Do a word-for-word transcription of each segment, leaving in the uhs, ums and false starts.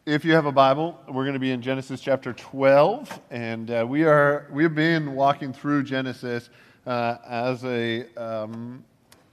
If you have a Bible, we're going to be in Genesis chapter twelve, and uh, we are we've been walking through Genesis uh, as a um,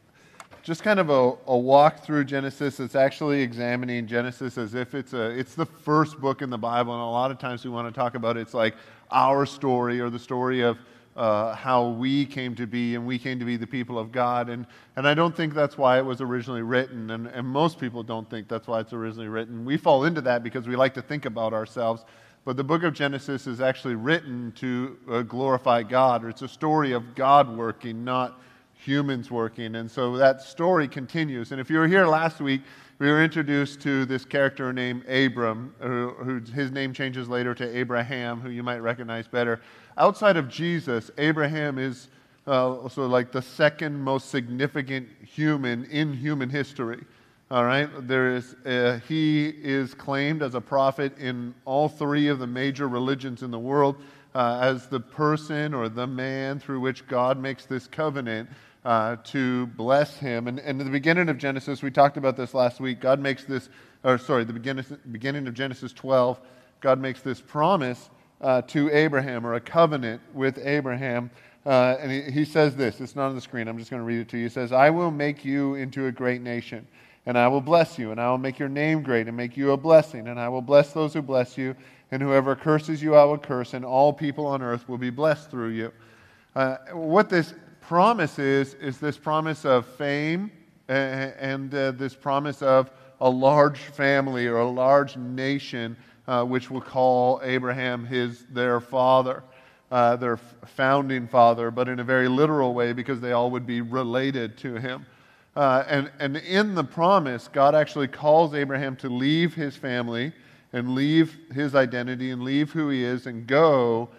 just kind of a, a walk through Genesis. It's actually examining Genesis as if it's a it's the first book in the Bible, and a lot of times we want to talk about it's like our story or the story of uh, how we came to be, and we came to be the people of God. And and I don't think that's why it was originally written, and, and most people don't think that's why it's originally written. We fall into that because we like to think about ourselves. But the book of Genesis is actually written to uh, glorify God, or it's a story of God working, not humans working. And so that story continues. And if you were here last week, we were introduced to this character named Abram, who, who his name changes later to Abraham, who you might recognize better. Outside of Jesus, Abraham is uh, so like the second most significant human in human history. All right, there is uh, he is claimed as a prophet in all three of the major religions in the world uh, as the person or the man through which God makes this covenant uh, to bless him. And, and at the beginning of Genesis, we talked about this last week. God makes this, or sorry, the beginning beginning of Genesis twelve, God makes this promise uh, to Abraham, or a covenant with Abraham. Uh, and he, he says this. It's not on the screen. I'm just going to read it to you. He says, "I will make you into a great nation, and I will bless you, and I will make your name great and make you a blessing, and I will bless those who bless you, and whoever curses you I will curse, and all people on earth will be blessed through you." Uh, what this promise is, is this promise of fame and, and uh, this promise of a large family or a large nation, uh, which will call Abraham his their father, uh, their founding father, but in a very literal way because they all would be related to him. Uh, and, and in the promise, God actually calls Abraham to leave his family and leave his identity and leave who he is and go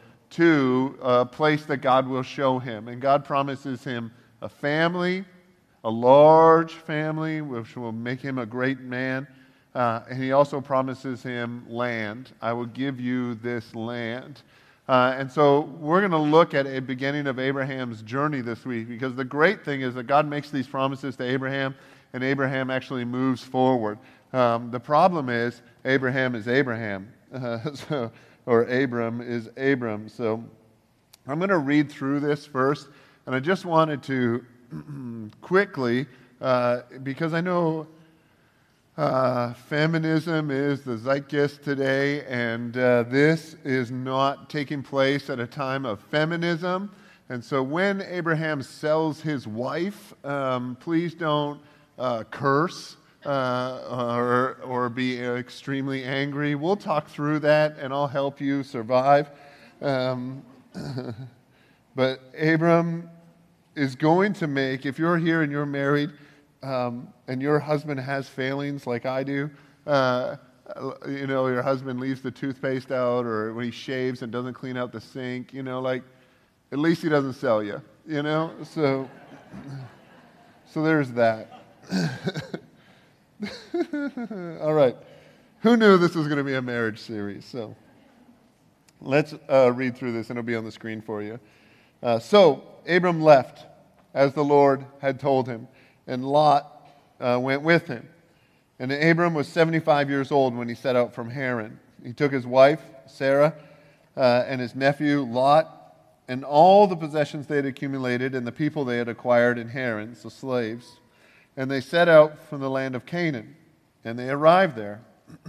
to a place that God will show him. And God promises him a family, a large family, which will make him a great man. Uh, and he also promises him land. "I will give you this land." Uh, and so we're going to look at a beginning of Abraham's journey this week, because the great thing is that God makes these promises to Abraham, and Abraham actually moves forward. Um, the problem is Abraham is Abraham, uh, so, or Abram is Abram. So I'm going to read through this first, and I just wanted to quickly, uh, because I know Uh, feminism is the zeitgeist today, and uh, this is not taking place at a time of feminism. And so when Abraham sells his wife, um, please don't uh, curse uh, or, or be extremely angry. We'll talk through that, and I'll help you survive. Um, but Abram is going to make, if you're here and you're married, Um, and your husband has failings like I do, uh, you know, your husband leaves the toothpaste out, or when he shaves and doesn't clean out the sink, you know, like, at least he doesn't sell you, you know? So, so there's that. All right. Who knew this was going to be a marriage series? So let's uh, read through this, and it'll be on the screen for you. Uh, so Abram left, as the Lord had told him, and Lot uh, went with him. And Abram was seventy-five years old when he set out from Haran. He took his wife, Sarah, uh, and his nephew, Lot, and all the possessions they had accumulated and the people they had acquired in Haran, so slaves. And they set out from the land of Canaan, and they arrived there.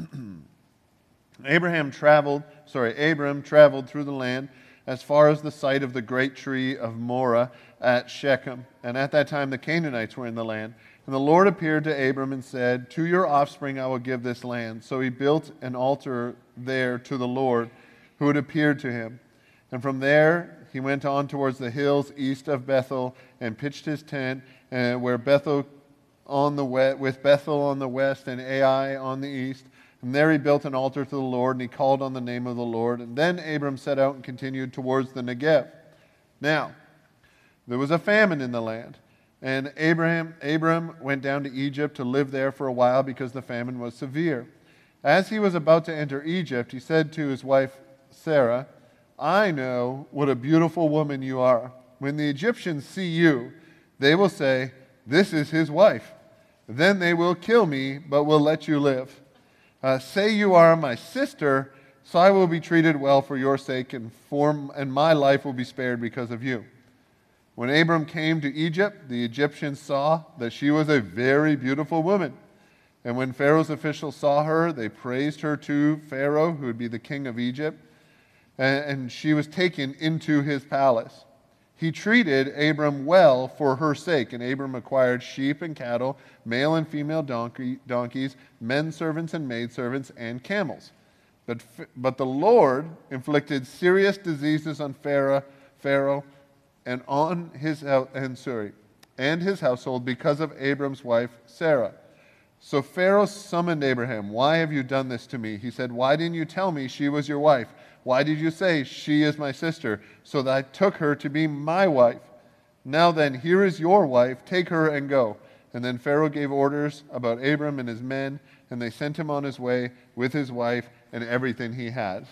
Abraham traveled, sorry, Abram traveled through the land as far as the site of the great tree of Moreh at Shechem. And at that time the Canaanites were in the land. And the Lord appeared to Abram and said, "To your offspring I will give this land." So he built an altar there to the Lord, who had appeared to him. And from there he went on towards the hills east of Bethel and pitched his tent uh, where Bethel on the west, with Bethel on the west and Ai on the east. And there he built an altar to the Lord, and he called on the name of the Lord. And then Abram set out and continued towards the Negev. Now, there was a famine in the land, and Abraham, Abram went down to Egypt to live there for a while because the famine was severe. As he was about to enter Egypt, he said to his wife Sarah, "I know what a beautiful woman you are. When the Egyptians see you, they will say, 'This is his wife.' Then they will kill me, but will let you live." Uh, say you are my sister, so I will be treated well for your sake, and, for, and my life will be spared because of you." When Abram came to Egypt, the Egyptians saw that she was a very beautiful woman. And when Pharaoh's officials saw her, they praised her to Pharaoh, who would be the king of Egypt, and she was taken into his palace. He treated Abram well for her sake, and Abram acquired sheep and cattle, male and female donkey, donkeys, men servants and maidservants, and camels. But, but the Lord inflicted serious diseases on Pharaoh, Pharaoh and on his and sorry, and his household because of Abram's wife Sarah. So Pharaoh summoned Abraham. "Why have you done this to me?" He said, "Why didn't you tell me she was your wife? Why did you say she is my sister, so that I took her to be my wife? Now then, here is your wife. Take her and go." And then Pharaoh gave orders about Abram and his men, and they sent him on his way with his wife and everything he had.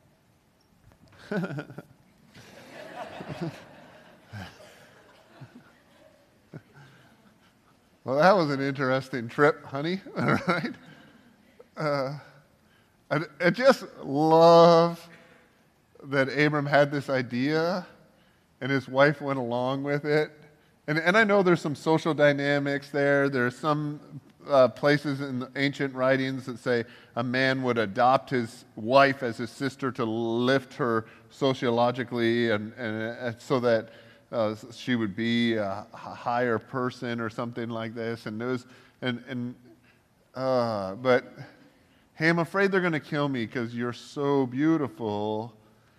Well, that was an interesting trip, honey. All right. Uh, I, I just love that Abram had this idea, and his wife went along with it. And, and I know there's some social dynamics there. There's some uh, places in the ancient writings that say a man would adopt his wife as his sister to lift her sociologically, and, and uh, so that Uh, she would be a higher person or something like this, and those, and and uh, but hey, I'm afraid they're going to kill me because you're so beautiful.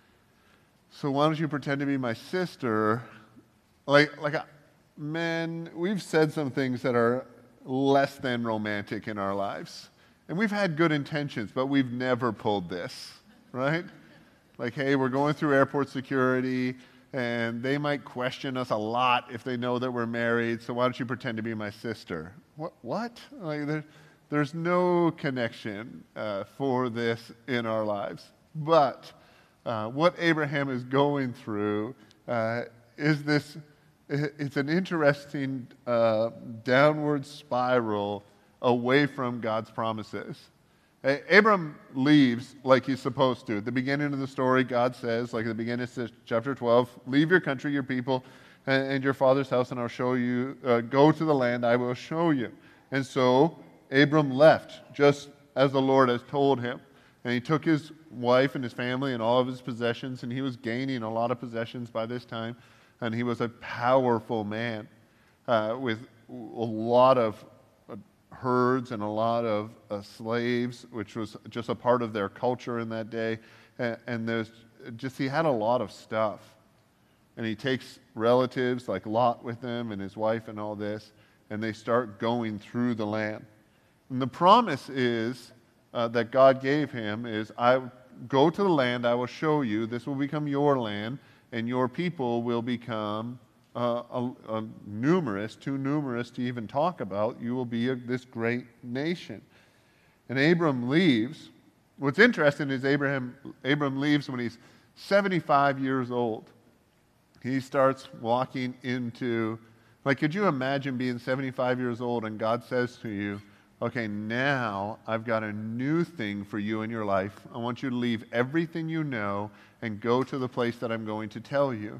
So why don't you pretend to be my sister? Like like, man, we've said some things that are less than romantic in our lives, and we've had good intentions, but we've never pulled this, right? Like, hey, we're going through airport security, and they might question us a lot if they know that we're married, so why don't you pretend to be my sister? What? What? Like, there, there's no connection uh, for this in our lives. But uh, what Abraham is going through uh, is this, it's an interesting uh, downward spiral away from God's promises. Abram leaves like he's supposed to. At the beginning of the story, God says, like at the beginning of chapter twelve, "Leave your country, your people, and your father's house, and I'll show you, uh, go to the land I will show you." And so Abram left, just as the Lord has told him. And he took his wife and his family and all of his possessions, and he was gaining a lot of possessions by this time. And he was a powerful man uh, with a lot of herds and a lot of uh, slaves, which was just a part of their culture in that day. And, and there's just, he had a lot of stuff. And he takes relatives like Lot with him and his wife and all this, and they start going through the land. And the promise is uh, that God gave him is, "I go to the land I will show you. This will become your land, and your people will become Uh, a, a numerous, too numerous to even talk about. You will be a, this great nation." And Abram leaves. What's interesting is Abraham, Abram leaves when he's seventy-five years old. He starts walking into, like, could you imagine being seventy-five years old and God says to you, "Okay, now I've got a new thing for you in your life. I want you to leave everything you know and go to the place that I'm going to tell you."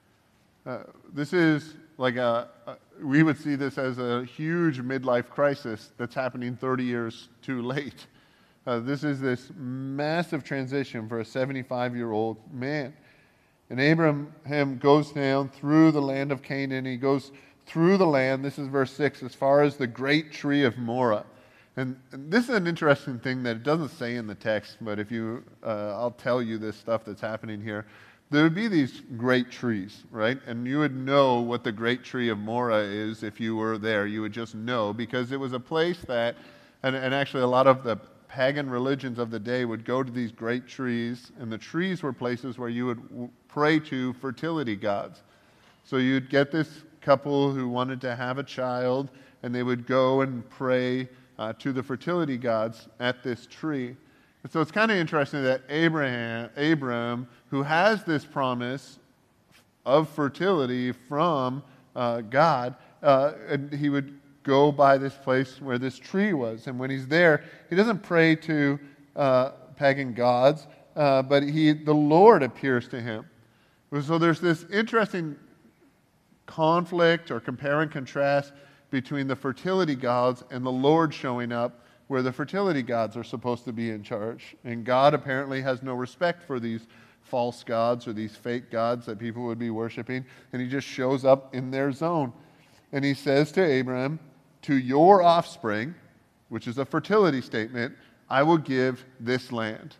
Uh, this is like a, a, we would see this as a huge midlife crisis that's happening thirty years too late. Uh, this is this massive transition for a seventy-five-year-old man. And Abraham goes down through the land of Canaan. He goes through the land, this is verse six, as far as the great tree of Moreh. And, and this is an interesting thing that it doesn't say in the text, but if you, uh, I'll tell you this stuff that's happening here. There would be these great trees, right? And you would know what the great tree of Moreh is if you were there. You would just know, because it was a place that, and, and actually a lot of the pagan religions of the day would go to these great trees, and the trees were places where you would w- pray to fertility gods. So you'd get this couple who wanted to have a child, and they would go and pray uh, to the fertility gods at this tree. And so it's kind of interesting that Abraham, Abram, who has this promise of fertility from uh, God, uh, and he would go by this place where this tree was. And when he's there, he doesn't pray to uh, pagan gods, uh, but he, the Lord appears to him. So there's this interesting conflict or compare and contrast between the fertility gods and the Lord showing up where the fertility gods are supposed to be in charge. And God apparently has no respect for these false gods or these fake gods that people would be worshiping, and he just shows up in their zone. And he says to Abraham, to your offspring, which is a fertility statement, I will give this land.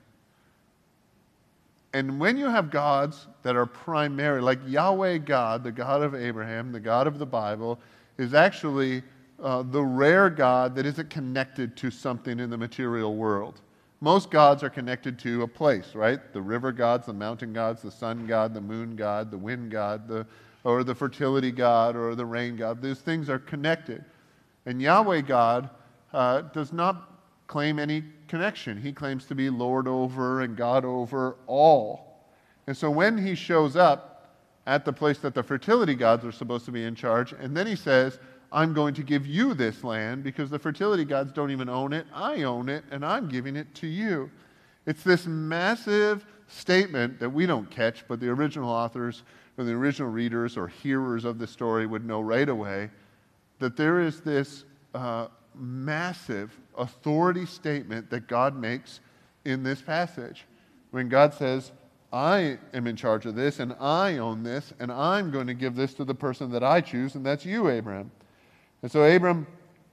And when you have gods that are primary, like Yahweh God, the God of Abraham, the God of the Bible, is actually uh, the rare God that isn't connected to something in the material world. Most gods are connected to a place, right? The river gods, the mountain gods, the sun god, the moon god, the wind god, the, or the fertility god, or the rain god. These things are connected. And Yahweh God uh, does not claim any connection. He claims to be Lord over and God over all. And so when he shows up at the place that the fertility gods are supposed to be in charge, and then he says, I'm going to give you this land because the fertility gods don't even own it. I own it, and I'm giving it to you. It's this massive statement that we don't catch, but the original authors or the original readers or hearers of the story would know right away, that there is this uh, massive authority statement that God makes in this passage. When God says, I am in charge of this, and I own this, and I'm going to give this to the person that I choose, and that's you, Abraham. And so Abram,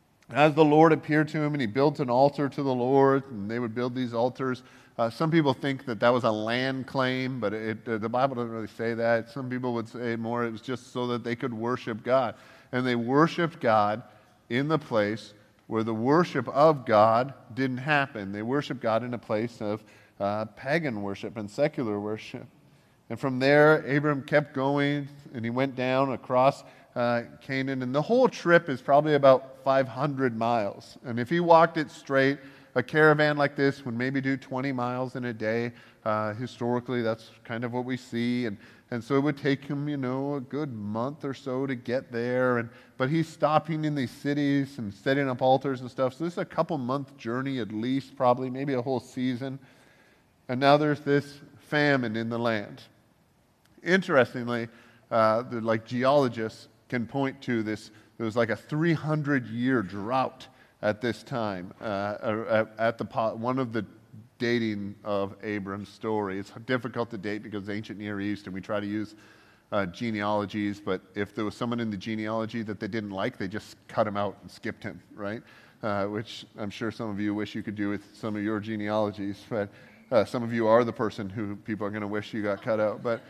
as the Lord appeared to him, and he built an altar to the Lord, and they would build these altars. Uh, some people think that that was a land claim, but it, uh, the Bible doesn't really say that. Some people would say more it was just so that they could worship God. And they worshiped God in the place where the worship of God didn't happen. They worshiped God in a place of uh, pagan worship and secular worship. And from there, Abram kept going, and he went down across uh, Canaan. And the whole trip is probably about five hundred miles. And if he walked it straight, a caravan like this would maybe do twenty miles in a day. Uh, historically, that's kind of what we see. And, and so it would take him, you know, a good month or so to get there. And but he's stopping in these cities and setting up altars and stuff. So this is a couple month journey at least, probably, maybe a whole season. And now there's this famine in the land. Interestingly, uh, the, like geologists can point to this, there was like a three hundred year drought at this time, uh, at, at the one of the dating of Abram's story. It's difficult to date because it's ancient Near East, and we try to use uh, genealogies, but if there was someone in the genealogy that they didn't like, they just cut him out and skipped him, right? Uh, which I'm sure some of you wish you could do with some of your genealogies, but uh, some of you are the person who people are going to wish you got cut out. But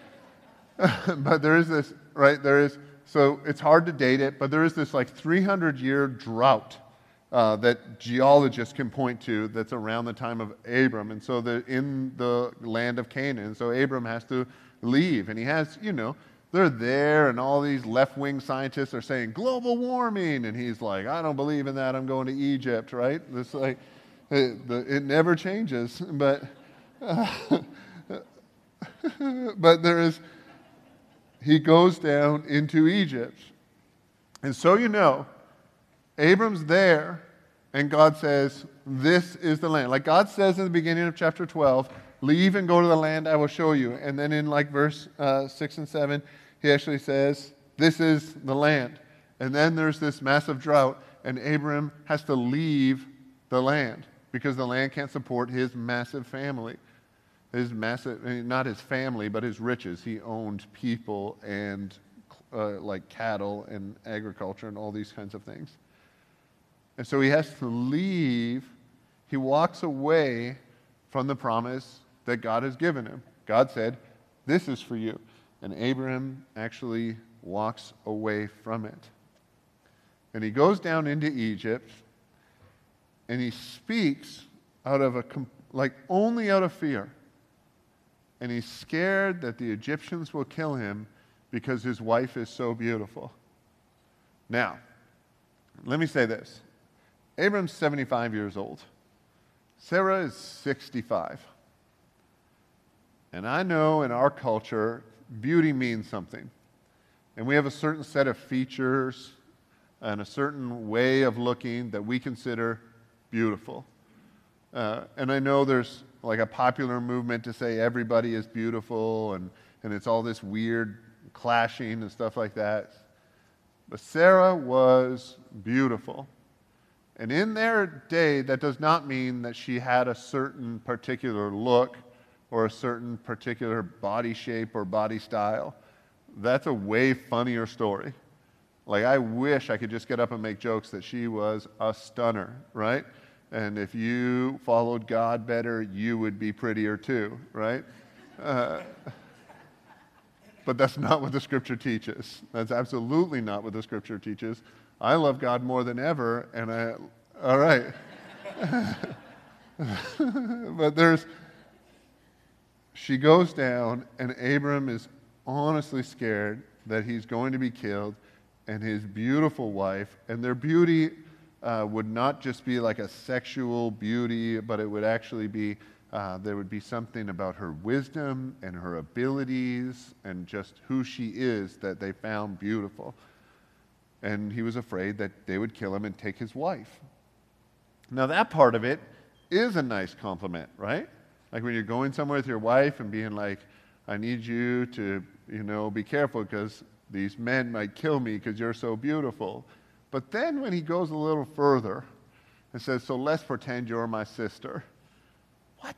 but there is this, right, there is, so it's hard to date it, but there is this like three hundred year drought Uh, that geologists can point to that's around the time of Abram. And so they're in the land of Canaan. So Abram has to leave. And he has, you know, they're there, and all these left-wing scientists are saying, global warming. And he's like, I don't believe in that. I'm going to Egypt, right? It's like, it, the, it never changes. But, uh, but there is, he goes down into Egypt. And so you know, Abram's there, and God says, this is the land. Like God says in the beginning of chapter twelve, leave and go to the land I will show you. And then in like verse uh, six and seven, he actually says, this is the land. And then there's this massive drought, and Abram has to leave the land because the land can't support his massive family. His massive, not his family, but his riches. He owned people and uh, like cattle and agriculture and all these kinds of things. And so he has to leave. He walks away from the promise that God has given him. God said, this is for you. And Abraham actually walks away from it. And he goes down into Egypt, and he speaks out of a, like only out of fear. And he's scared that the Egyptians will kill him because his wife is so beautiful. Now, let me say this. Abram's seventy-five years old. Sarah is sixty-five. And I know in our culture, beauty means something. And we have a certain set of features and a certain way of looking that we consider beautiful. Uh, and I know there's like a popular movement to say everybody is beautiful, and, and it's all this weird clashing and stuff like that. But Sarah was beautiful. And in their day, that does not mean that she had a certain particular look or a certain particular body shape or body style. That's a way funnier story. Like, I wish I could just get up and make jokes that she was a stunner, right? And if you followed God better, you would be prettier too, right? Uh, but that's not what the Scripture teaches. That's absolutely not what the Scripture teaches. I love God more than ever, and I, all right. But there's, she goes down, and Abram is honestly scared that he's going to be killed, and his beautiful wife, and their beauty uh, would not just be like a sexual beauty, but it would actually be, uh, there would be something about her wisdom and her abilities and just who she is that they found beautiful. And he was afraid that they would kill him and take his wife. Now that part of it is a nice compliment, right? Like when you're going somewhere with your wife and being like, I need you to, you know, be careful because these men might kill me because you're so beautiful. But then when he goes a little further and says, so let's pretend you're my sister. What?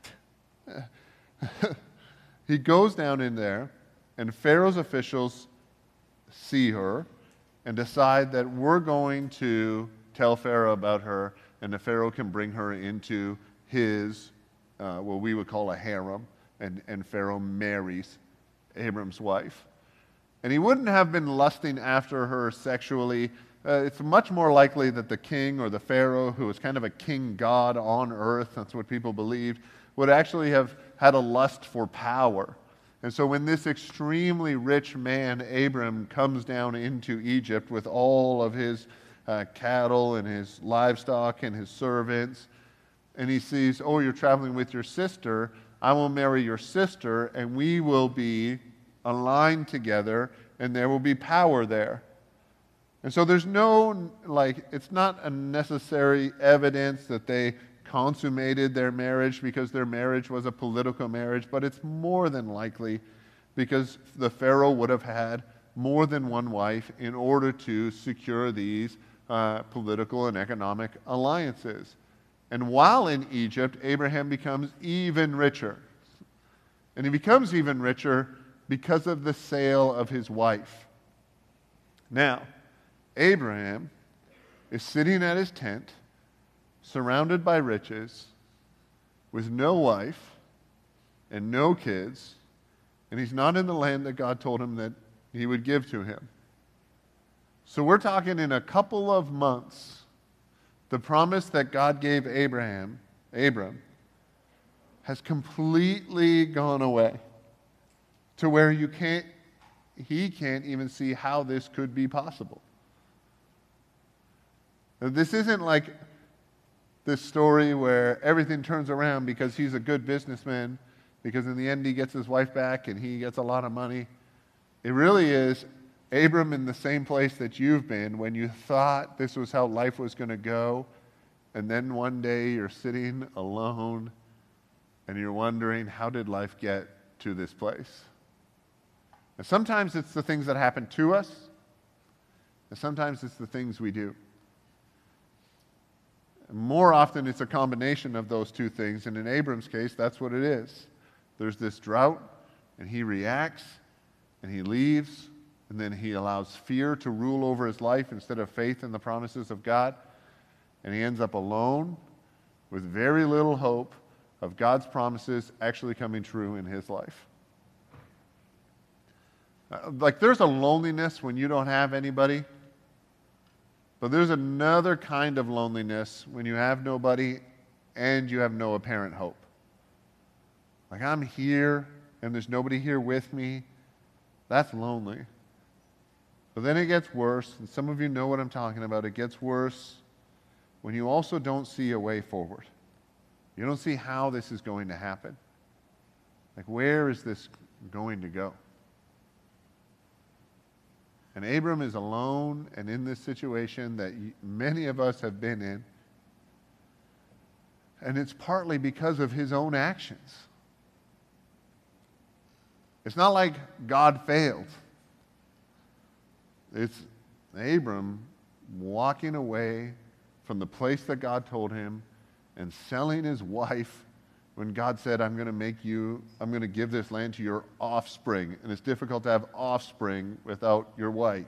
He goes down in there, and Pharaoh's officials see her and decide that we're going to tell Pharaoh about her, and the Pharaoh can bring her into his, uh, what we would call a harem, and, and Pharaoh marries Abram's wife. And he wouldn't have been lusting after her sexually. Uh, it's much more likely that the king or the Pharaoh, who was kind of a king god on earth, that's what people believed, would actually have had a lust for power. And so when this extremely rich man, Abram, comes down into Egypt with all of his uh, cattle and his livestock and his servants, and he sees, oh, you're traveling with your sister, I will marry your sister, and we will be aligned together, and there will be power there. And so there's no, like, it's not a necessary evidence that they consummated their marriage because their marriage was a political marriage, but it's more than likely because the Pharaoh would have had more than one wife in order to secure these uh, political and economic alliances. And while in Egypt, Abraham becomes even richer. And he becomes even richer because of the sale of his wife. Now, Abraham is sitting at his tent, surrounded by riches, with no wife and no kids, and he's not in the land that God told him that he would give to him. So we're talking in a couple of months, the promise that God gave Abraham, Abram, has completely gone away to where you can't, he can't even see how this could be possible. Now, this isn't like this story where everything turns around because he's a good businessman, because in the end he gets his wife back and he gets a lot of money. It really is Abram in the same place that you've been when you thought this was how life was going to go, and then one day you're sitting alone and you're wondering, how did life get to this place? And sometimes it's the things that happen to us, and sometimes it's the things we do. And more often it's a combination of those two things, and in Abram's case, that's what it is. There's this drought, and he reacts, and he leaves, and then he allows fear to rule over his life instead of faith in the promises of God, and he ends up alone with very little hope of God's promises actually coming true in his life. Uh, like there's a loneliness when you don't have anybody, but there's another kind of loneliness when you have nobody and you have no apparent hope. Like I'm here and there's nobody here with me. That's lonely. But then it gets worse, and some of you know what I'm talking about. It gets worse when you also don't see a way forward. You don't see how this is going to happen. Like, where is this going to go? And Abram is alone and in this situation that many of us have been in. And it's partly because of his own actions. It's not like God failed. It's Abram walking away from the place that God told him and selling his wife when God said, I'm going to make you, I'm going to give this land to your offspring. And it's difficult to have offspring without your wife.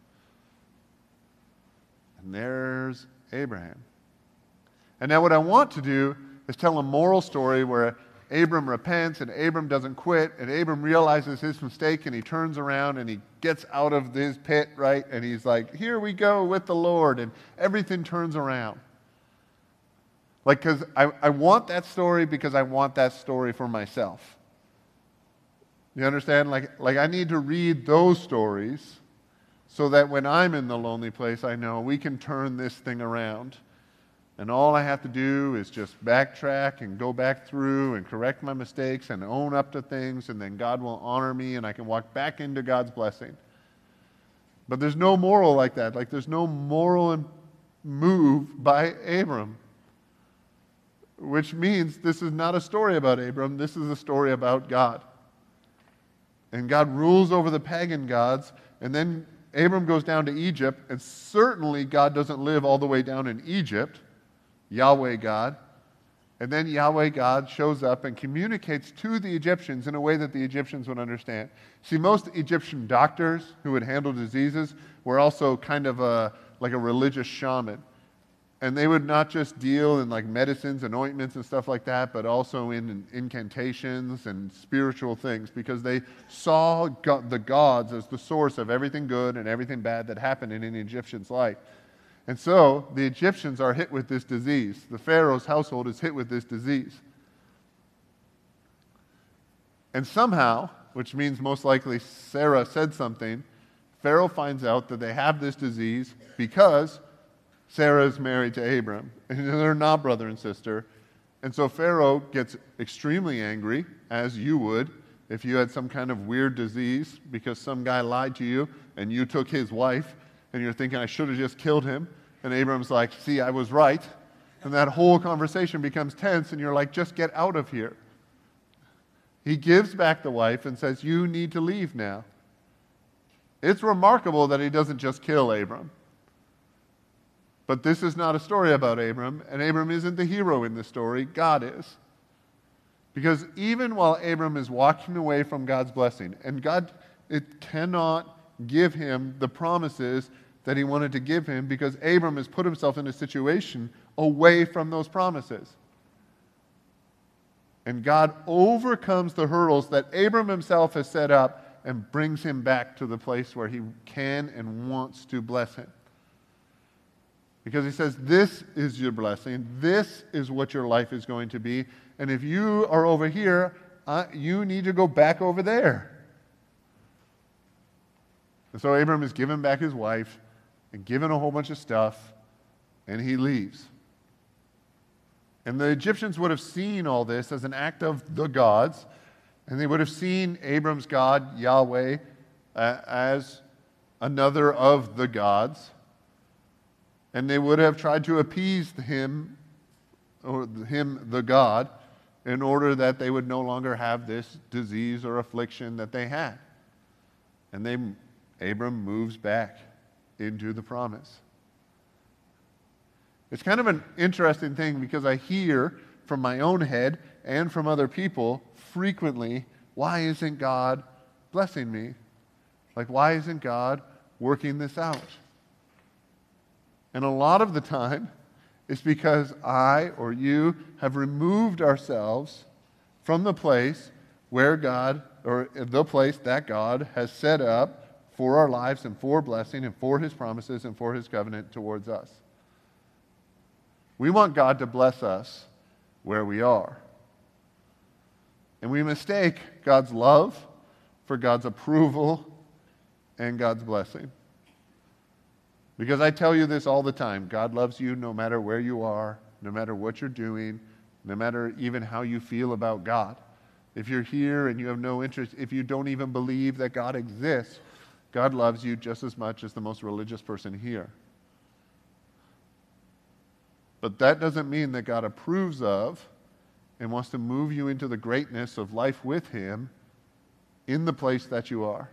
And there's Abraham. And now what I want to do is tell a moral story where Abram repents and Abram doesn't quit and Abram realizes his mistake and he turns around and he gets out of his pit, right? And he's like, here we go with the Lord, and everything turns around. Like, because I, I want that story because I want that story for myself. You understand? Like, like I need to read those stories so that when I'm in the lonely place, I know we can turn this thing around. And all I have to do is just backtrack and go back through and correct my mistakes and own up to things, and then God will honor me and I can walk back into God's blessing. But there's no moral like that. Like, there's no moral move by Abram. Which means this is not a story about Abram, this is a story about God. And God rules over the pagan gods, and then Abram goes down to Egypt, and certainly God doesn't live all the way down in Egypt, Yahweh God. And then Yahweh God shows up and communicates to the Egyptians in a way that the Egyptians would understand. See, most Egyptian doctors who would handle diseases were also kind of a, like a religious shaman. And they would not just deal in like medicines and ointments and stuff like that, but also in incantations and spiritual things, because they saw God, the gods as the source of everything good and everything bad that happened in an Egyptian's life. And so the Egyptians are hit with this disease. The Pharaoh's household is hit with this disease. And somehow, which means most likely Sarah said something, Pharaoh finds out that they have this disease because Sarah is married to Abram, and they're not brother and sister. And so Pharaoh gets extremely angry, as you would if you had some kind of weird disease because some guy lied to you and you took his wife, and you're thinking, I should have just killed him. And Abram's like, see, I was right. And that whole conversation becomes tense, and you're like, just get out of here. He gives back the wife and says, you need to leave now. It's remarkable that he doesn't just kill Abram. But this is not a story about Abram, and Abram isn't the hero in this story. God is. Because even while Abram is walking away from God's blessing, and God it cannot give him the promises that he wanted to give him because Abram has put himself in a situation away from those promises. And God overcomes the hurdles that Abram himself has set up and brings him back to the place where he can and wants to bless him. Because he says, this is your blessing. This is what your life is going to be. And if you are over here, uh, you need to go back over there. And so Abram is given back his wife and given a whole bunch of stuff, and he leaves. And the Egyptians would have seen all this as an act of the gods, and they would have seen Abram's God, Yahweh, uh, as another of the gods. And they would have tried to appease him, or him, the God, in order that they would no longer have this disease or affliction that they had. And they, Abram moves back into the promise. It's kind of an interesting thing because I hear from my own head and from other people frequently, why isn't God blessing me? Like, why isn't God working this out? And a lot of the time, it's because I or you have removed ourselves from the place where God, or the place that God has set up for our lives and for blessing and for his promises and for his covenant towards us. We want God to bless us where we are. And we mistake God's love for God's approval and God's blessing. Because I tell you this all the time, God loves you no matter where you are, no matter what you're doing, no matter even how you feel about God. If you're here and you have no interest, if you don't even believe that God exists, God loves you just as much as the most religious person here. But that doesn't mean that God approves of and wants to move you into the greatness of life with him in the place that you are.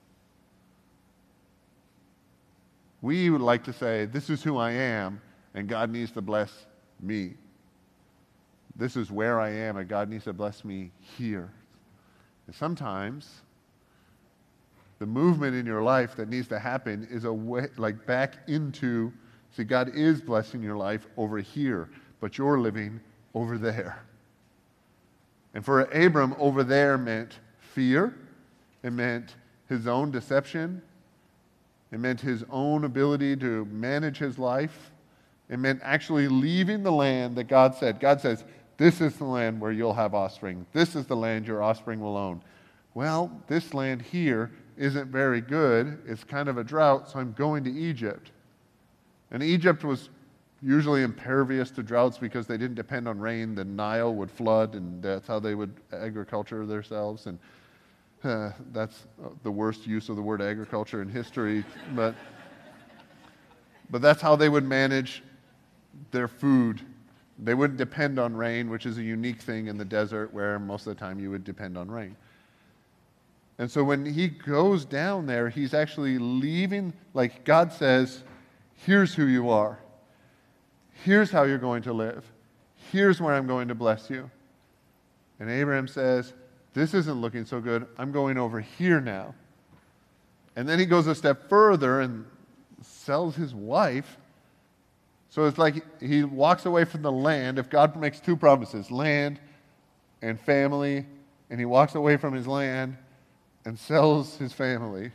We would like to say, this is who I am, and God needs to bless me. This is where I am, and God needs to bless me here. And sometimes the movement in your life that needs to happen is a way, like back into, see, God is blessing your life over here, but you're living over there. And for Abram, over there meant fear. It meant his own deception. It meant his own ability to manage his life. It meant actually leaving the land that God said. God says, this is the land where you'll have offspring. This is the land your offspring will own. Well, this land here isn't very good. It's kind of a drought, so I'm going to Egypt. And Egypt was usually impervious to droughts because they didn't depend on rain. The Nile would flood, and that's how they would agriculture themselves. And uh, that's the worst use of the word agriculture in history. But, but that's how they would manage their food. They wouldn't depend on rain, which is a unique thing in the desert where most of the time you would depend on rain. And so when he goes down there, he's actually leaving, like God says, here's who you are. Here's how you're going to live. Here's where I'm going to bless you. And Abraham says, this isn't looking so good. I'm going over here now. And then he goes a step further and sells his wife. So it's like he walks away from the land. If God makes two promises, land and family, and he walks away from his land and sells his family,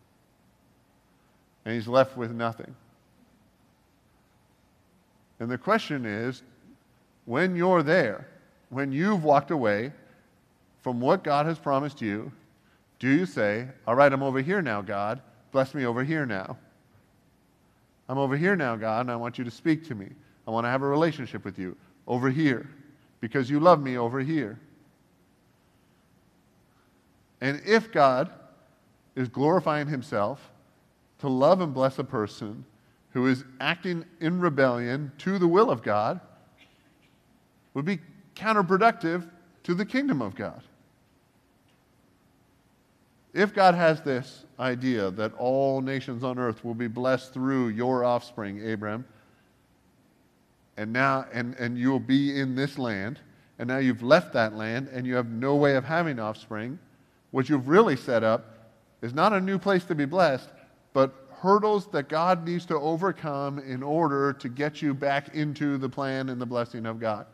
and he's left with nothing. And the question is, when you're there, when you've walked away from what God has promised you, do you say, all right, I'm over here now, God, bless me over here now. I'm over here now, God, and I want you to speak to me. I want to have a relationship with you over here because you love me over here. And if God is glorifying himself to love and bless a person who is acting in rebellion to the will of God, would be counterproductive to the kingdom of God. If God has this idea that all nations on earth will be blessed through your offspring, Abram, and now and, and you will be in this land, and now you've left that land and you have no way of having offspring, what you've really set up is not a new place to be blessed, but hurdles that God needs to overcome in order to get you back into the plan and the blessing of God.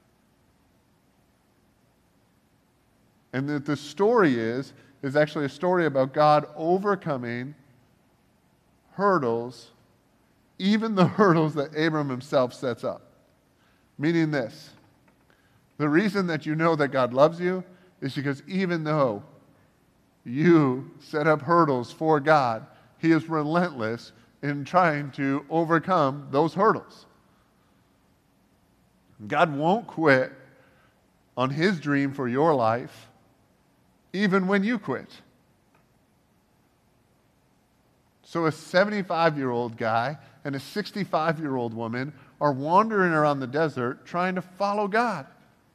And that the story is, is actually a story about God overcoming hurdles, even the hurdles that Abram himself sets up. Meaning this, the reason that you know that God loves you is because even though you set up hurdles for God, he is relentless in trying to overcome those hurdles. God won't quit on his dream for your life, even when you quit. So a seventy-five-year-old guy and a sixty-five-year-old woman are wandering around the desert trying to follow God.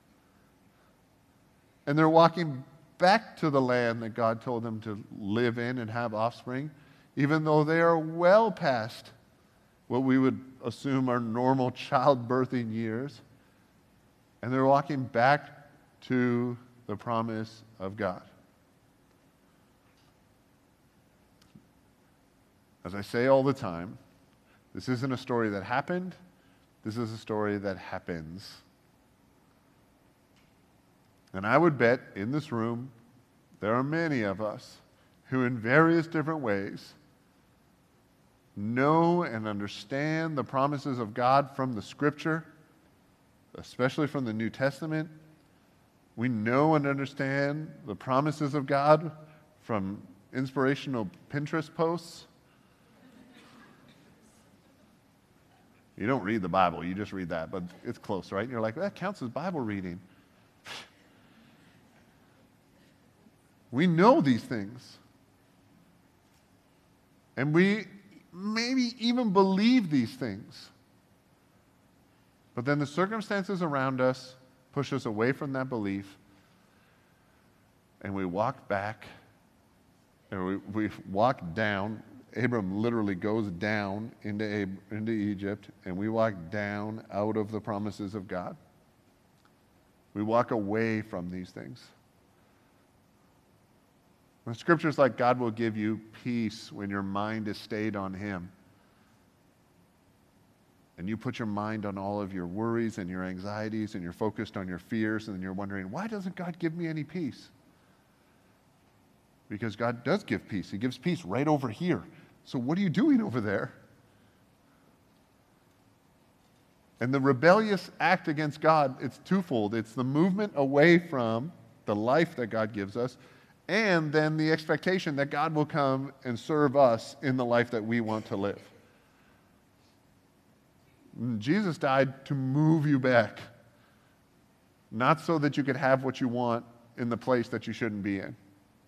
And they're walking back to the land that God told them to live in and have offspring, even though they are well past what we would assume are normal childbirthing years. And they're walking back to the promise of God. As I say all the time, this isn't a story that happened. This is a story that happens. And I would bet in this room there are many of us who in various different ways know and understand the promises of God from the Scripture, especially from the New Testament. We know and understand the promises of God from inspirational Pinterest posts. You don't read the Bible, you just read that, but it's close, right? And you're like, that counts as Bible reading. We know these things. And we maybe even believe these things. But then the circumstances around us push us away from that belief, and we walk back, and we, we walk down. Abram literally goes down into, Ab- into Egypt, and we walk down out of the promises of God. We walk away from these things. The scripture's like God will give you peace when your mind is stayed on Him. And you put your mind on all of your worries and your anxieties, and you're focused on your fears, and you're wondering, why doesn't God give me any peace? Because God does give peace. He gives peace right over here. So what are you doing over there? And the rebellious act against God, it's twofold. It's the movement away from the life that God gives us, and then the expectation that God will come and serve us in the life that we want to live. Jesus died to move you back, not so that you could have what you want in the place that you shouldn't be in.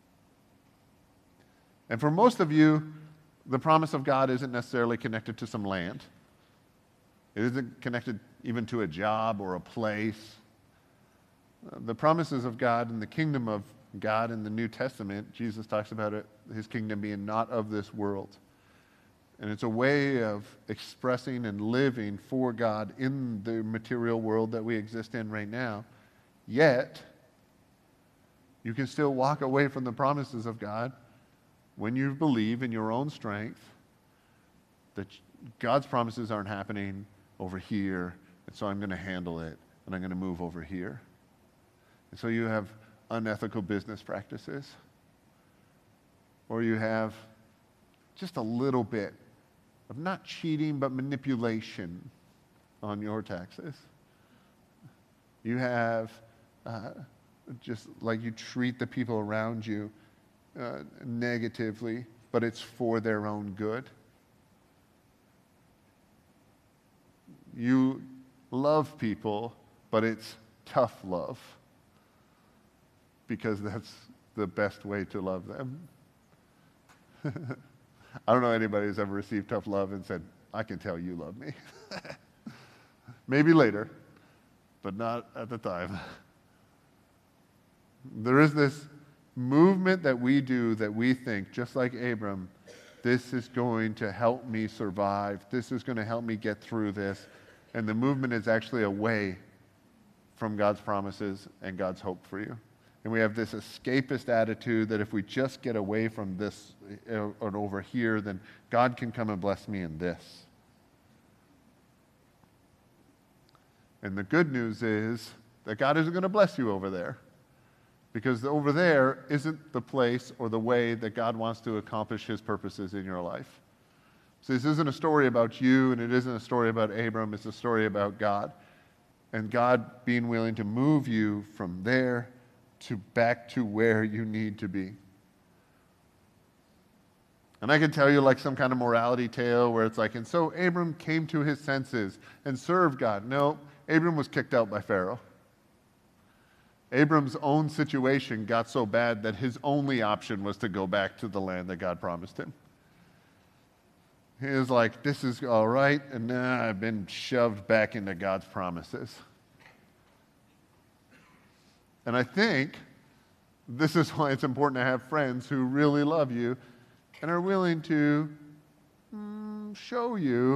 And for most of you, the promise of God isn't necessarily connected to some land. It isn't connected even to a job or a place. The promises of God and the kingdom of God in the New Testament, Jesus talks about it, His kingdom being not of this world. And it's a way of expressing and living for God in the material world that we exist in right now. Yet, you can still walk away from the promises of God when you believe in your own strength that God's promises aren't happening over here, and so I'm going to handle it, and I'm going to move over here. And so you have unethical business practices, or you have just a little bit of not cheating but manipulation on your taxes. You have uh, just like you treat the people around you uh, negatively, but it's for their own good. You love people, but it's tough love, because that's the best way to love them. I don't know anybody who's ever received tough love and said, I can tell you love me. Maybe later, but not at the time. There is this movement that we do that we think, just like Abram, this is going to help me survive. This is going to help me get through this. And the movement is actually away from God's promises and God's hope for you. And we have this escapist attitude that if we just get away from this or over here, then God can come and bless me in this. And the good news is that God isn't going to bless you over there, because over there isn't the place or the way that God wants to accomplish His purposes in your life. So this isn't a story about you, and it isn't a story about Abram. It's a story about God, and God being willing to move you from there to back to where you need to be. And I can tell you like some kind of morality tale where it's like, and so Abram came to his senses and served God. No, Abram was kicked out by Pharaoh. Abram's own situation got so bad that his only option was to go back to the land that God promised him. He was like, this is all right, and now I've been shoved back into God's promises. And I think this is why it's important to have friends who really love you and are willing to mm, show you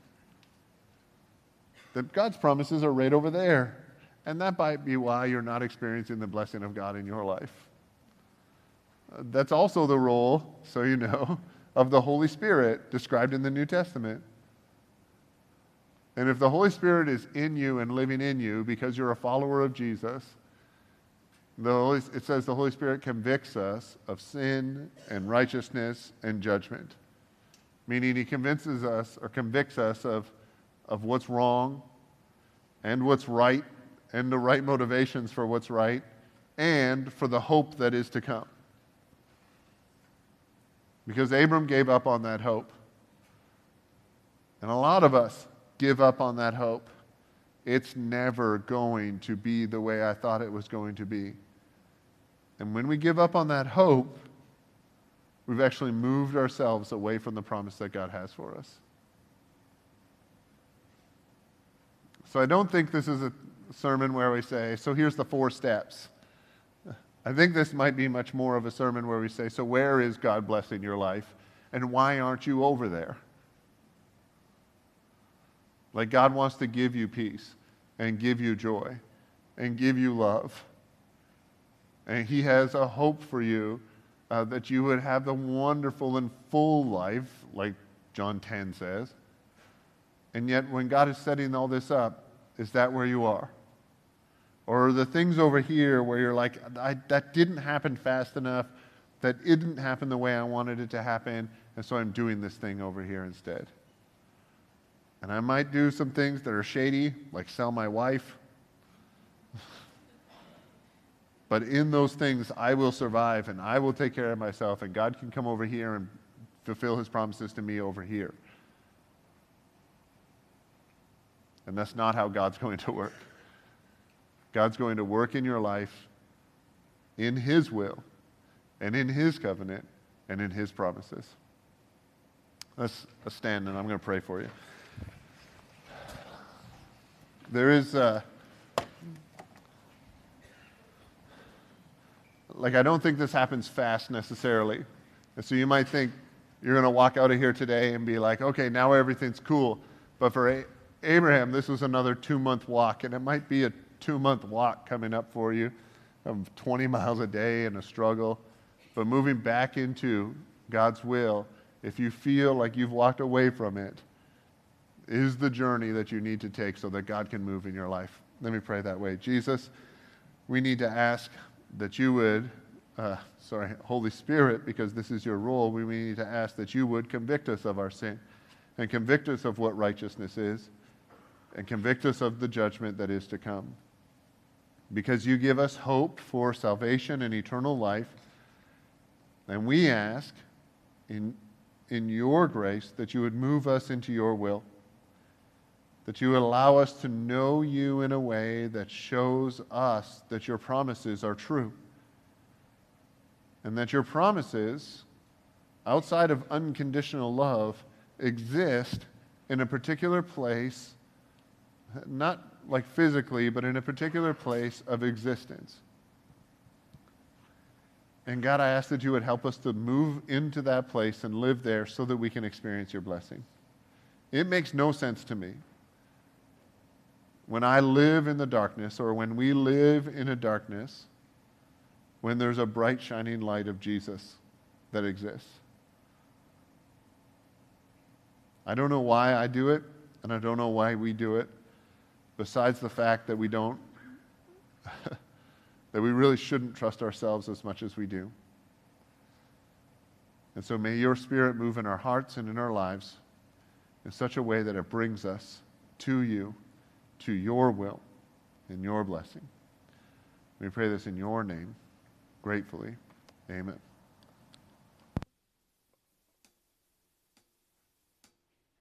that God's promises are right over there. And that might be why you're not experiencing the blessing of God in your life. Uh, that's also the role, so you know, of the Holy Spirit described in the New Testament. And if the Holy Spirit is in you and living in you because you're a follower of Jesus, the Holy, it says the Holy Spirit convicts us of sin and righteousness and judgment. Meaning He convinces us or convicts us of, of what's wrong and what's right and the right motivations for what's right and for the hope that is to come. Because Abram gave up on that hope. And a lot of us give up on that hope. It's never going to be the way I thought it was going to be. And when we give up on that hope, we've actually moved ourselves away from the promise that God has for us. So I don't think this is a sermon where we say, so here's the four steps. I think this might be much more of a sermon where we say, so where is God blessing your life, and why aren't you over there? Like, God wants to give you peace and give you joy and give you love. And he has a hope for you uh, that you would have the wonderful and full life, like John ten says. And yet, when God is setting all this up, is that where you are? Or are the things over here where you're like, I, that didn't happen fast enough, that didn't happen the way I wanted it to happen, and so I'm doing this thing over here instead. And I might do some things that are shady, like sell my wife. But in those things, I will survive, and I will take care of myself, and God can come over here and fulfill his promises to me over here. And that's not how God's going to work. God's going to work in your life in his will and in his covenant and in his promises. Let's, let's stand, and I'm going to pray for you. There is, uh, like, I don't think this happens fast necessarily. And so you might think you're going to walk out of here today and be like, okay, now everything's cool. But for A- Abraham, this was another two-month walk, and it might be a two-month walk coming up for you of twenty miles a day and a struggle. But moving back into God's will, if you feel like you've walked away from it, is the journey that you need to take so that God can move in your life. Let me pray that way. Jesus, we need to ask that you would, uh, sorry, Holy Spirit, because this is your role, we need to ask that you would convict us of our sin and convict us of what righteousness is and convict us of the judgment that is to come. Because you give us hope for salvation and eternal life, and we ask in, in your grace that you would move us into your will, that you would allow us to know you in a way that shows us that your promises are true, and that your promises, outside of unconditional love, exist in a particular place, not like physically, but in a particular place of existence. And God, I ask that you would help us to move into that place and live there so that we can experience your blessing. It makes no sense to me when I live in the darkness, or when we live in a darkness, when there's a bright shining light of Jesus that exists. I don't know why I do it, and I don't know why we do it, besides the fact that we don't, that we really shouldn't trust ourselves as much as we do. And so may your Spirit move in our hearts and in our lives in such a way that it brings us to you, to your will, and your blessing. We pray this in your name, gratefully. Amen.